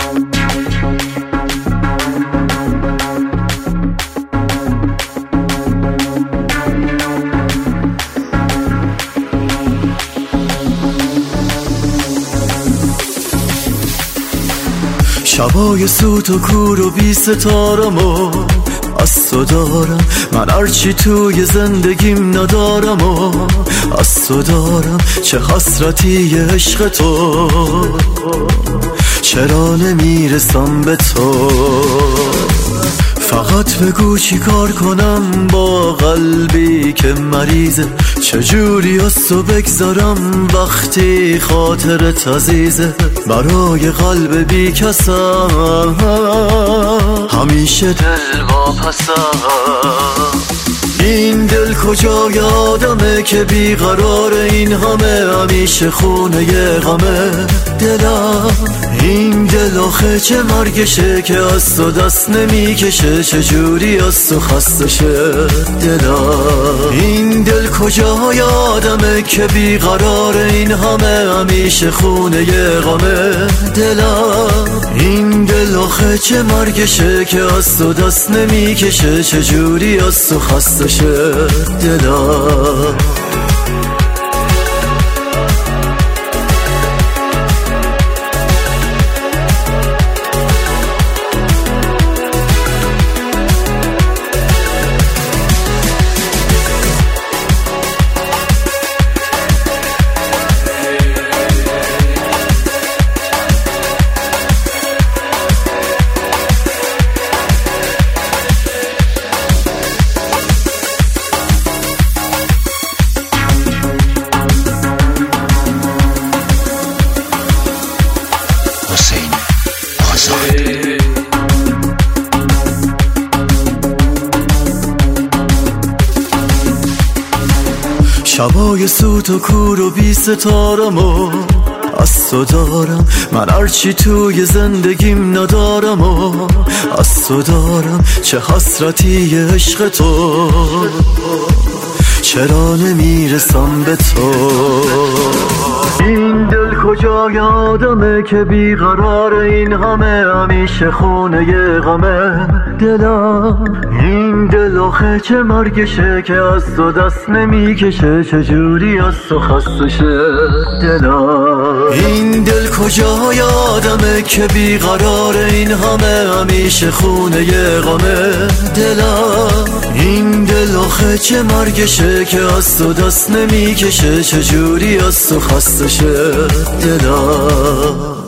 شبای سوت و کور و بی ستارم از تو دارم، من هرچی توی زندگیم ندارم از تو دارم. چه حسرتی عشق تو، چرا نمیرسم به تو؟ فقط بگو چی کار کنم با قلبی که مریضه، چجوری از تو بگذارم وقتی خاطرت عزیزه. برای قلب بی کسم همیشه دل واپسم. این دل کجای آدمه که بیقرار این همه، همیشه خونه غمه دلم. این دل آخه چه مرگشه که از تو دست نمیکشه، چجوری از تو خسته شه دلم. این دل کجای آدمه که بیقرار این همه، همیشه خونه غمه دلم. این دل آخه چه مرگشه که از تو دست نمیکشه، چجوری از تو خسته شه دلم. شبای سوت و کور و بی ستارم از تو دارم، من هرچی توی زندگیم ندارم از تو دارم. چه حسرتی عشق تو، چرا نمیرسم به تو؟ این دل کجای آدمه که بیقرار این همه، همیشه خونه غمه دلم. این دل آخه چه مرگشه که از تو دست نمیکشه، چجوری از تو خسته شه دلم. این دل کجای آدمه که بیقرار این همه، همیشه خونه غمه دلم. این دل آخه چه مرگشه که از تو دست نمیکشه، چجوری از تو خسته شه دلم.